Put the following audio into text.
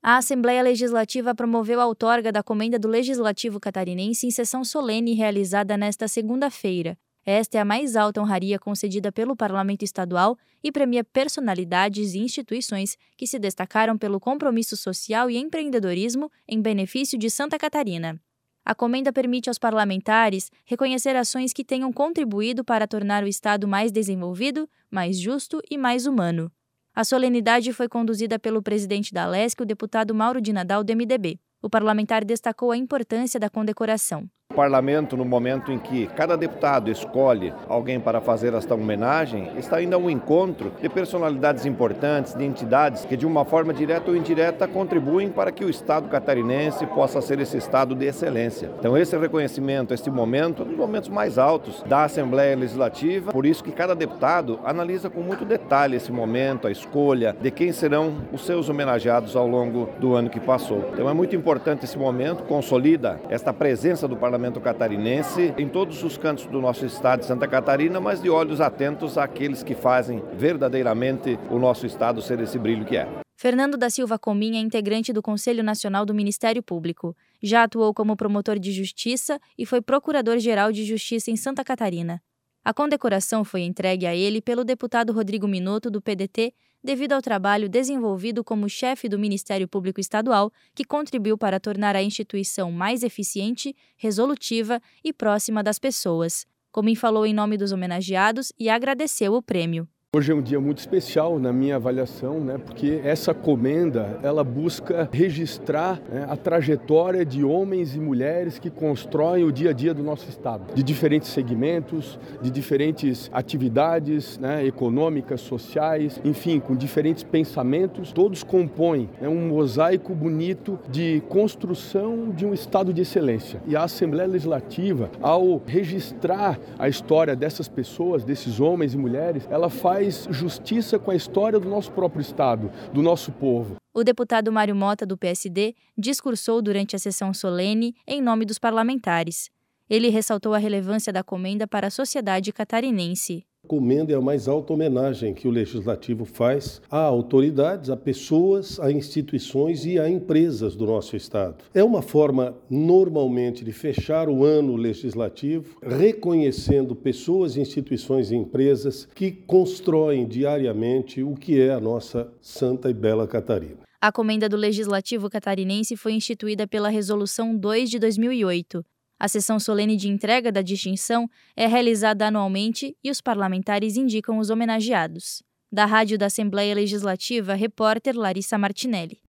A Assembleia Legislativa promoveu a outorga da Comenda do Legislativo Catarinense em sessão solene realizada nesta segunda-feira. Esta é a mais alta honraria concedida pelo Parlamento Estadual e premia personalidades e instituições que se destacaram pelo compromisso social e empreendedorismo em benefício de Santa Catarina. A comenda permite aos parlamentares reconhecer ações que tenham contribuído para tornar o Estado mais desenvolvido, mais justo e mais humano. A solenidade foi conduzida pelo presidente da Alesc, o deputado Mauro de Nadal, do MDB. O parlamentar destacou a importância da condecoração. O parlamento, no momento em que cada deputado escolhe alguém para fazer esta homenagem, está indo a um encontro de personalidades importantes, de entidades que de uma forma direta ou indireta contribuem para que o Estado catarinense possa ser esse Estado de excelência. Então esse reconhecimento, este momento, é um dos momentos mais altos da Assembleia Legislativa, por isso que cada deputado analisa com muito detalhe esse momento, a escolha de quem serão os seus homenageados ao longo do ano que passou. Então é muito importante esse momento, consolida esta presença do parlamento catarinense em todos os cantos do nosso estado de Santa Catarina, mas de olhos atentos àqueles que fazem verdadeiramente o nosso estado ser esse brilho que é. Fernando da Silva Comim é integrante do Conselho Nacional do Ministério Público. Já atuou como promotor de justiça e foi procurador-geral de justiça em Santa Catarina. A condecoração foi entregue a ele pelo deputado Rodrigo Minotto, do PDT, devido ao trabalho desenvolvido como chefe do Ministério Público Estadual, que contribuiu para tornar a instituição mais eficiente, resolutiva e próxima das pessoas. Comim falou em nome dos homenageados e agradeceu o prêmio. Hoje é um dia muito especial na minha avaliação, porque essa comenda ela busca registrar a trajetória de homens e mulheres que constroem o dia a dia do nosso estado, de diferentes segmentos, de diferentes atividades econômicas, sociais, enfim, com diferentes pensamentos, todos compõem um mosaico bonito de construção de um estado de excelência. E a Assembleia Legislativa, ao registrar a história dessas pessoas, desses homens e mulheres, ela faz justiça com a história do nosso próprio estado, do nosso povo. O deputado Mário Mota, do PSD, discursou durante a sessão solene em nome dos parlamentares. Ele ressaltou a relevância da comenda para a sociedade catarinense. A comenda é a mais alta homenagem que o Legislativo faz a autoridades, a pessoas, a instituições e a empresas do nosso Estado. É uma forma, normalmente, de fechar o ano legislativo, reconhecendo pessoas, instituições e empresas que constroem diariamente o que é a nossa santa e bela Catarina. A comenda do Legislativo catarinense foi instituída pela Resolução 2 de 2008. A sessão solene de entrega da distinção é realizada anualmente e os parlamentares indicam os homenageados. Da Rádio da Assembleia Legislativa, repórter Larissa Martinelli.